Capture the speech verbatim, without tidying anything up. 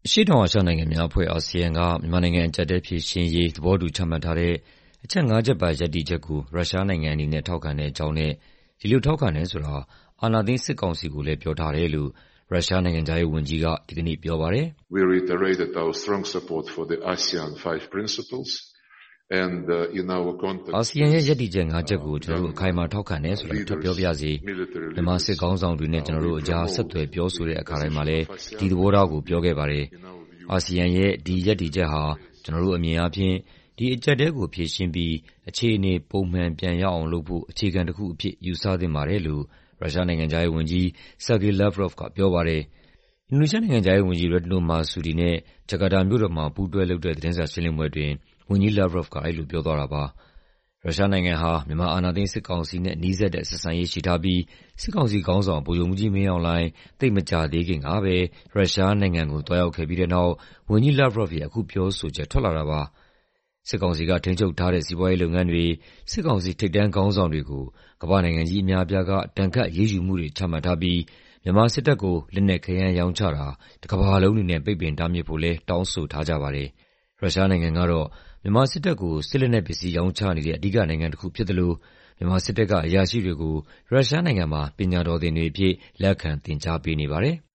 အရှေ့တောင်အာရှနိုင်ငံများအဖွဲ့ (အာဆီယံ) က မြန်မာနိုင်ငံအကျပ်အတည်းဖြေရှင်းရေး သဘောတူချမှတ်ထားတဲ့အချက် ငါး ချက်ပါရပ်တည်ချက်ကို ရုရှားနိုင်ငံအနေနဲ့ထောက်ခံတဲ့အကြောင်းနဲ့ ဒီလိုထောက်ခံတယ်ဆိုတာ အာဏာသိမ်းစစ်ကောင်စီကိုလည်းပြောထားတယ်လို့ ရုရှားနိုင်ငံခြားရေးဝန်ကြီးက ဒီကနေ့ပြောပါတယ်။ “ အာဆီယံရဲ့ရပ်တည်ချက် ငါး ချက်ကို ကျနော်တို့ အခိုင်အမာထောက်ခံတယ်ဆိုတာ ထပ်ပြောပါရစေ။ မြန်မာစစ်ခေါင်းဆောင်တွေနဲ့ ကျနော်တို့အကြား ဆက်သွယ်ပြောဆိုတဲ့အခါတိုင်းမှာလည်း ဒီသဘောထားကိုပြောခဲ့ပါတယ်။ အာဆီယံရဲ့ ဒီရပ်တည်ချက်ဟာ ကျနော်တို့အမြင်အားဖြင့် ဒီအကျပ်အတည်းကိုဖြေရှင်းပြီး အခြေအနေ ပုံမှန်ပြန်ရောက်အောင်လုပ်ဖို့ အခြေခံတခုအဖြစ် ယူဆသင့်ပါတယ်။” လို့ ရုရှားနိုင်ငံခြားရေးဝန်ကြီး Sergey Lavrov ကပြောပါတယ်။ အင်ဒိုနီးရှားနိုင်ငံခြားရေးဝန်ကြီး Retno Marsudi နဲ့ ဂျကာတာမြို့တော်မှာ ပူးတွဲလုပ်တဲ့ သတင်းစာရှင်းလင်းပွဲအတွင်း ဝန်ကြီး Lavrov က အဲဒီလိုပြောသွားတာပါ။ ရုရှားနိုင်ငံဟာ မြန်မာအာဏာသိမ်းစစ်ကောင်စီနဲ့ နီးစပ်တဲ့ဆက်ဆံရေးရှိထားပြီး စစ်ကောင်စီခေါင်းဆောင် ဗိုလ်ချုပ်မှူးကြီးမင်းအောင်လှိုင် သိပ်မကြာသေးခင်ကပဲ ရုရှားနိုင်ငံကို သွားရောက်ခဲ့ပြီးတဲ့နောက် ဝန်ကြီး Lavrov ရဲ့ အခုပြောဆိုချက် ထွက်လာတာပါ။ စစ်ကောင်စီက ထိန်းချုပ်ထားတဲ့ စီးပွားရေးလုပ်ငန်းတွေ၊ စစ်ကောင်စီထိပ်တန်းခေါင်းဆောင်တွေကို ကမ္ဘာ့နိုင်ငံကြီးအများအပြားက ဒဏ်ခတ်အရေးယူမှုတွေ ချမှတ်ထားပြီး မြန်မာစစ်တပ်ကို လက်နက်ခဲယမ်းရောင်းချတာ တကမ္ဘာလုံးအနေနဲ့ ပိတ်ပင်တားမြစ်ဖို့လည်း တောင်းဆိုထားကြပါတယ်။ ရုရှားနိုင်ငံကတော့ မြန်မာစစ်တပ်ကို စစ်လက်နက်ပစ္စည်းရောင်းချနေတဲ့ အဓိကနိုင်ငံတခုဖြစ်သလို မြန်မာစစ်တပ်က အရာရှိတွေကို ရုရှားနိုင်ငံမှာ ပညာတော်သင်တွေအဖြစ် လက်ခံသင်ကြားပေးနေပါတယ်။